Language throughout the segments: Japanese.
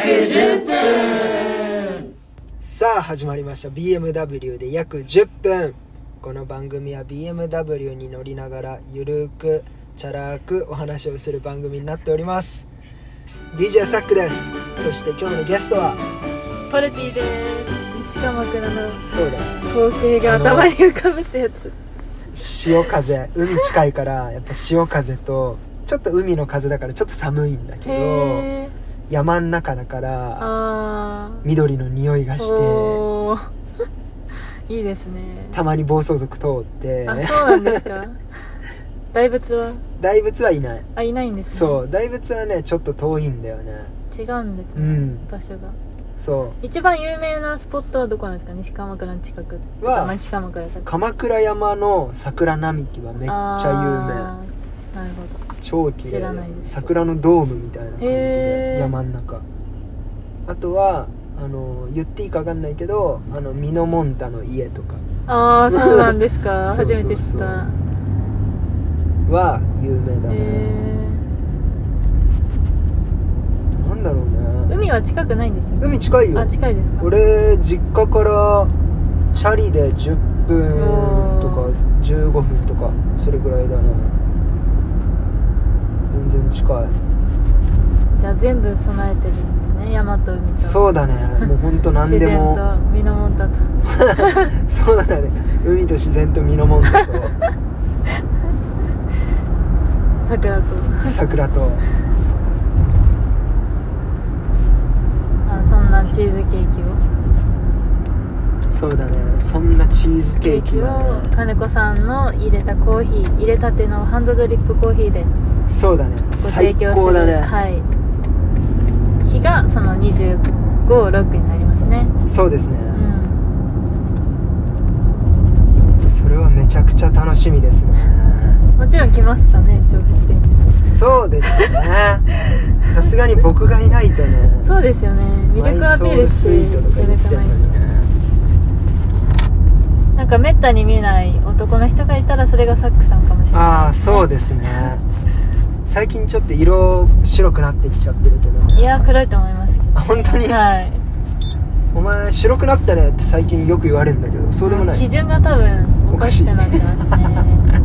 10分。 さあ始まりました BMW で約10分。この番組は BMW に乗りながらゆるくチャラくお話をする番組になっております。 DJ サックです。そして今日のゲストはポルティです。西鎌倉のそうだ光景が頭に浮かぶってやつ。 潮風、海近いからやっぱ潮風とちょっと海の風だからちょっと寒いんだけど、山ん中だから緑の匂いがしていいですね。 たまに暴走族通って。 あ、そうなんですか。大仏はいない。 あ、いないんですね。 そう、大仏はねちょっと遠いんだよね。 違うんですね、場所が。 そう一番有名なスポットはどこなんですか？西鎌倉の近くは西鎌倉だ。 鎌倉山の桜並木はめっちゃ有名。 なるほど。 超綺麗。 知らないです。 桜のドームみたいな感じで山ん中。あとは言っていいか分かんないけどミノモンタの家とか。 ああ、そうなんですか。初めて知った。 は有名だね。なんだろうね。 海は近くないんですよ。 海近いよ。 あ、近いですか。 俺実家からチャリで10分とか15分とかそれぐらいだね。全然近い。 じゃあ全部備えてるんですね。山と海と。 そうだね。もうほんと何でも自然とミノモンタとそうだね。海と自然とミノモンタと桜とそんなチーズケーキを。 そうだね。そんなチーズケーキを金子さんの入れたコーヒー、入れたてのハンドドリップコーヒーで。 そうだね。最高だね。 はい。日がその25、6になりますね。 そうですね。それはめちゃくちゃ楽しみですね。 もちろん来ますかね、調布して。 そうですね。さすがに僕がいないとね。 そうですよね。魅力アピールしていただかないと。なんかめったに見ない男の人がいたらそれがサックさんかもしれない、ね。 ああ、そうですね。最近ちょっと色白くなってきちゃってるけど、ね、 いや黒いと思いますけど、ね、 あ、本当に。 はい。 お前白くなったねって最近よく言われるんだけど、そうでもない。 基準が多分おかしくなってますね。な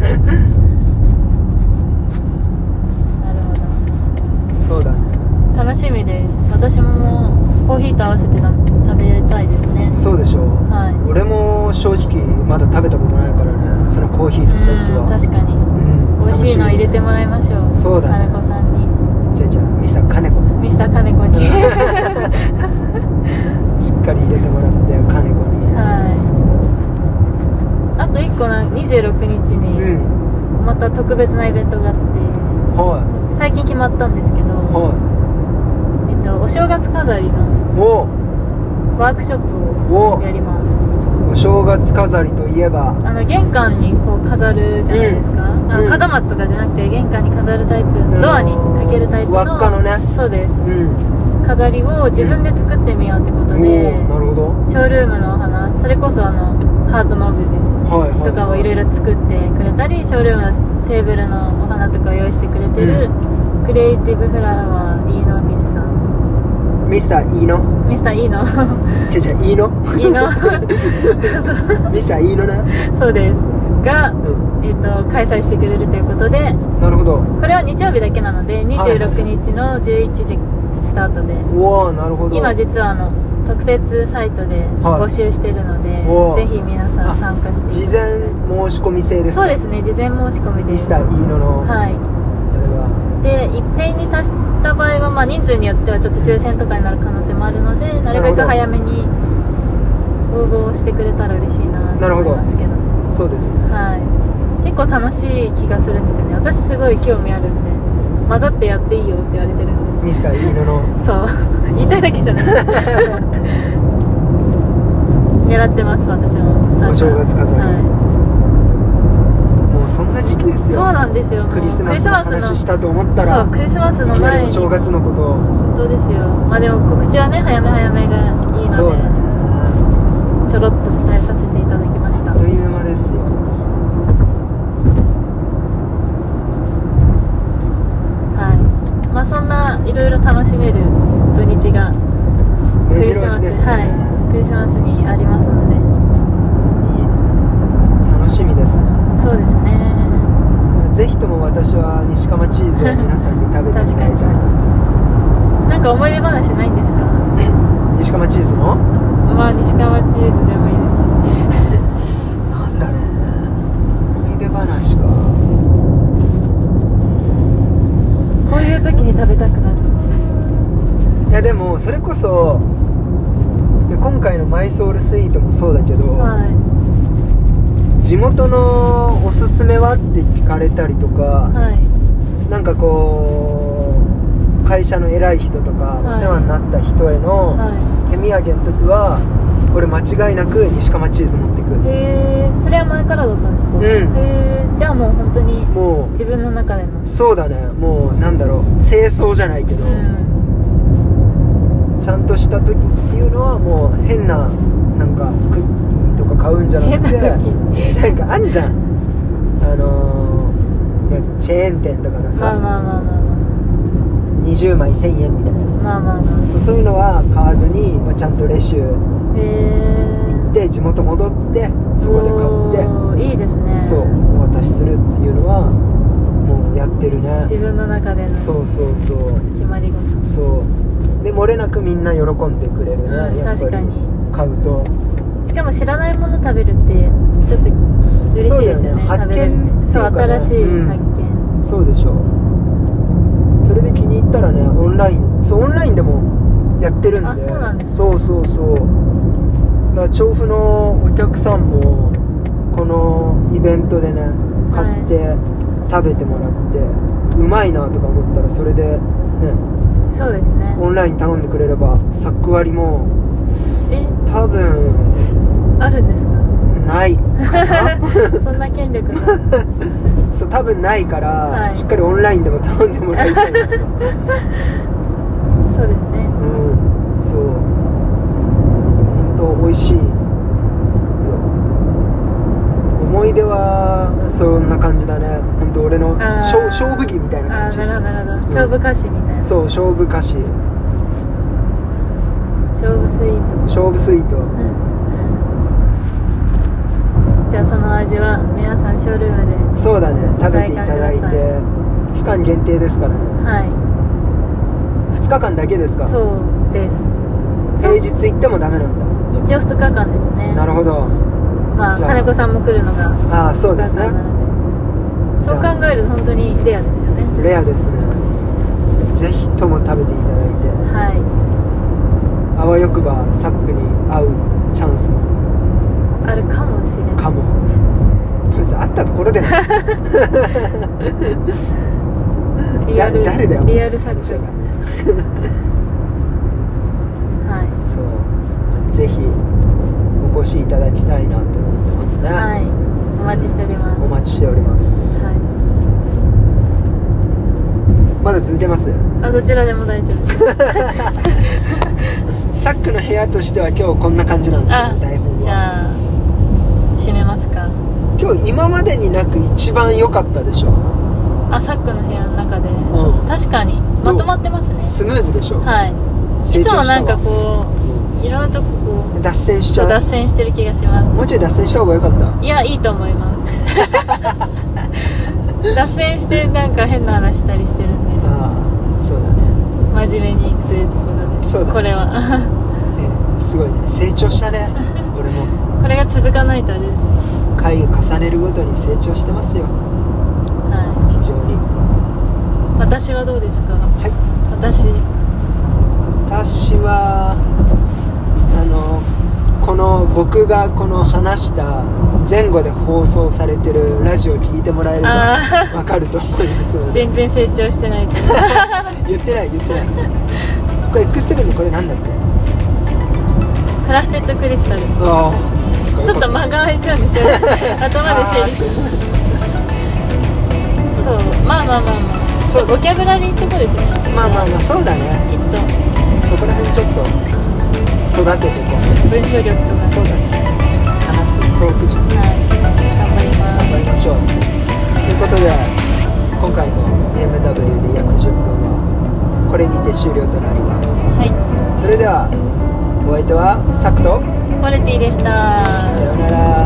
るほど。 そうだね。 楽しみです。私もコーヒーと合わせて食べたいですね。 そうでしょう。 はい。 俺も正直まだ食べたことないからね。そのコーヒーとセットは。 確かに。美味しいの入れてもらいましょう。 そうだね。 金子さんに。 じゃあミスター金子ね。 ミスター金子に。 しっかり入れてもらって金子に。 はい。あと1個の26日にまた特別なイベントがあって、はい。最近決まったんですけど、はい。お正月飾りのワークショップをやります。 お正月飾りといえば玄関にこう飾るじゃないですか、門松とかじゃなくて玄関に飾るタイプ、ドアにかけるタイプの輪っかのね。 そうです、飾りを自分で作ってみようってことで、 なるほど。 ショールームのお花、それこそハートのオブジェとかをいろいろ作ってくれたり、ショールームのテーブルのお花とかを用意してくれてる、クリエイティブフラワー飯野ミスさん、 ミスターいいのミスターいいのいいのいいのミスターいいのね。そうですが、開催してくれるということで。 なるほど。 これは日曜日だけなので26日の11時スタートで。 おお、なるほど。 今実は特設サイトで募集してるので、ぜひ皆さん参加して。 事前申し込み制ですか？ そうですね、事前申し込みです。 ミスターいいのの。 はい。で一定に達した場合は、人数によってはちょっと抽選とかになる可能性もあるので、なるべく早めに応募してくれたら嬉しいなと思いますけど。 そうですね。 はい。結構楽しい気がするんですよね。私すごい興味あるんで、混ざってやっていいよって言われてるんで。 ミスターいいのの。 そう言いたいだけじゃない狙ってます、私も。 お正月飾り、はい。もうそんな時期ですよ。 そうなんですよ。 クリスマスの話したと思ったら、 そう、クリスマスの前にお正月のことを。 本当ですよ。でも告知はね、早めがいいので、そうだね、ちょろっと伝えさせていただきました。 あっという間ですよ。 はい。そんないろいろ楽しめると土日が目白押しですね。 はい、クリスマスにありますので、 いいね、楽しみですね。 そうですね。 ぜひとも私は西釜チーズを皆さんに食べてもらいたいなと。 なんか思い出話ないんですか？ 西釜チーズのまあ西川チーズでもいいですしなんだろうね、思い出話か。 こういう時に食べたくなる。 いやでもそれこそ今回のマイソウルスイートもそうだけど、 はい、 地元のおすすめはって聞かれたりとか、 はい、 なんかこう会社の偉い人とか、 はい、 お世話になった人への手土産の時は俺間違いなく西釜チーズ持ってく。 へえ、それは前からだったんですか？ うん。 へえ、じゃあもう本当にもう自分の中での。 そうだね、もうなんだろう、清掃じゃないけど、ちゃんとした時っていうのはもう変ななんかクッキーとか買うんじゃなくて、なんかあんじゃん、何チェーン店とかのさ、20枚1000円みたいな、そういうのは買わずに、ちゃんとレシュ行って地元戻ってそこで買って、 いいですね。 そうお渡しするっていうのはもうやってるね、 自分の中でのそうそうそう決まり事。 そうで漏れなくみんな喜んでくれるね、やっぱり買うと。 しかも知らないもの食べるってちょっと嬉しいですよね。 発見っていうかね、 そう、新しい発見、 そうでしょ。それで気に入ったらね、オンラインでもやってるんで。 あ、そうなんですね。 そうそうそう。だから調布のお客さんもこのイベントでね買って食べてもらって、うまいなとか思ったらそれでね、 そうですね、 オンライン頼んでくれればサック割も多分あるんですか？ ないかなそんな権力がそう多分ないから、 はい、 しっかりオンラインでも頼んでもらいたいなとそうですね、そう本当美味しいよ。思い出はそんな感じだね。本当俺の勝負着みたいな感じ。 なるほどなるほど、勝負菓子みたいな。 そう、勝負菓子、 勝負スイート、 勝負スイート、 じゃあその味は皆さんショールームでそうだね、食べていただいて、期間限定ですからね。 はい、 2日間だけですか？ そうです。 平日行ってもダメなんだ。 一応2日間ですね。 なるほど。 まあ金子さんも来るのがそうですね。 そう考えると本当にレアですよね。 レアですね。ぜひとも食べていただいて、 はい、 あわよくばサックに会うチャンスもあるかもしれない。 かも。別に会ったところでね誰だよリアルサックはい、 そうぜひお越しいただきたいなと思ってますね。 はい、お待ちしております。 お待ちしております、はい、まだ続けます？ どちらでも大丈夫ですサックの部屋としては今日こんな感じなんですよ、台本は。 じゃあ閉めますか。 今日今までになく一番良かったでしょ。 サックの部屋の中で、確かにまとまってますね。 スムーズでしょ。 はい。いつもなんかこう、いろんなとここう脱線しちゃう。 脱線してる気がします。 もうちょい脱線した方が良かった？ いや、いいと思います脱線してなんか変な話したりしてるんで。 そうだね、 真面目にいくというところで。 そうだね、 これはすごいね、成長したね俺も。 これが続かないとあれです。 回を重ねるごとに成長してますよ。はい、非常に。 私はどうですか？はい。私はこの僕がこの話した前後で放送されてるラジオを聞いてもらえれば分かると思いますので。 全然成長してない言ってないこれ X7 のこれなんだっけ？ クラフテッドクリスタル。ちょっと間が空いちゃうんですよ頭で整理するそう、まあそう、ボキャブラリーってことですね。 そうだね、 きっとそこら辺ちょっと育ててこう文章力とか。 そうだね、話すトーク術、 頑張りましょう。ということで今回の BMW で約10分はこれにて終了となります。 はい。 相手はサクとポルティでした。 さようなら。